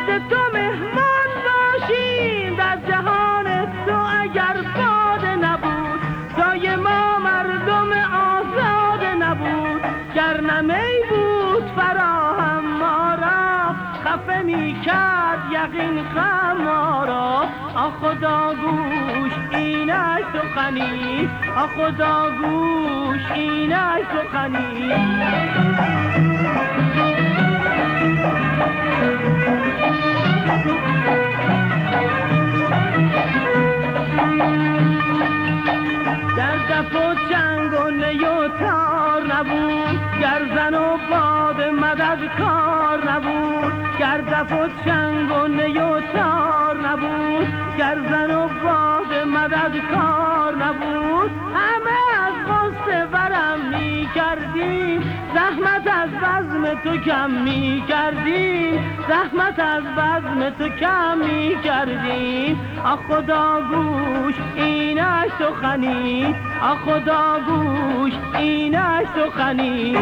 نزد تو مهمان باشیم، در جهان تو اگر باده نبود، جای ما مردم آزاد نبود. گر نمی بود فراهم ما را، خفه می کرد یقین غم ما را. آ خدا گوش اینک سخنی، آ خدا گوش اینک سخنی. گر دف و چنگ و نی و تار نبود، گر زن و باد مددکار نبود. گر دف و چنگ و نی و تار نبود، گر زن و باد مددکار نبود. همه از غصه ورم می کردیم، زحمت از بزم تو کم می کردیم، زحمت از بزم تو کم می کردیم. آ خدا گوش اینک سخنی، آ خدا گوش اینک سخنی.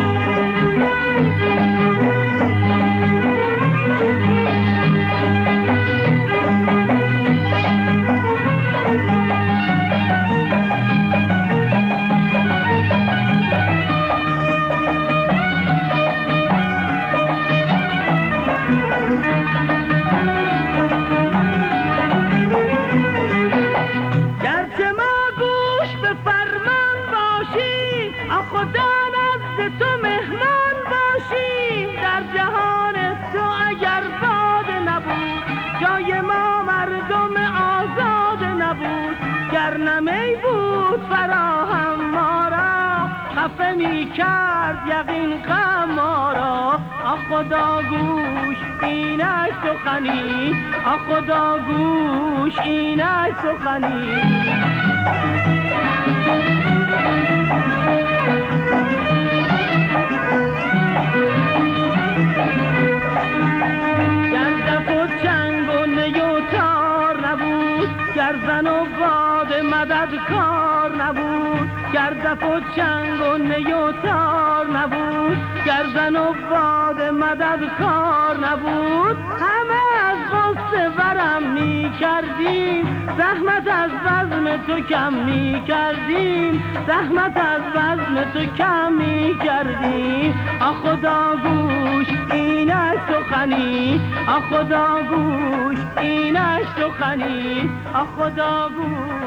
گرچه ما گوش به فرمان باشیم، آ خدا نزد تو مهمان باشیم، در جهان تو اگر باده نبود، جای ما مردم آزاد نبود. گر نمی بود فراهم ما را، خفه می کرد یقین غم ما را. آ خدا گوش اینک سخنی، آ خدا گوش اینک سخنی. گر دف و چنگ و نی و تار نبود، گر زن و باد مددکار نبود. گر دف و چنگ و نی و تار نبود، گر زن و باد مددکار نبود. همه از غصه ورم می کردیم، زحمت از بزم تو کم می کردیم، زحمت از بزم تو کم می کردیم. آ خدا گوش اینک سخنی، آ خدا گوش اینک سخنی، آ خدا گوش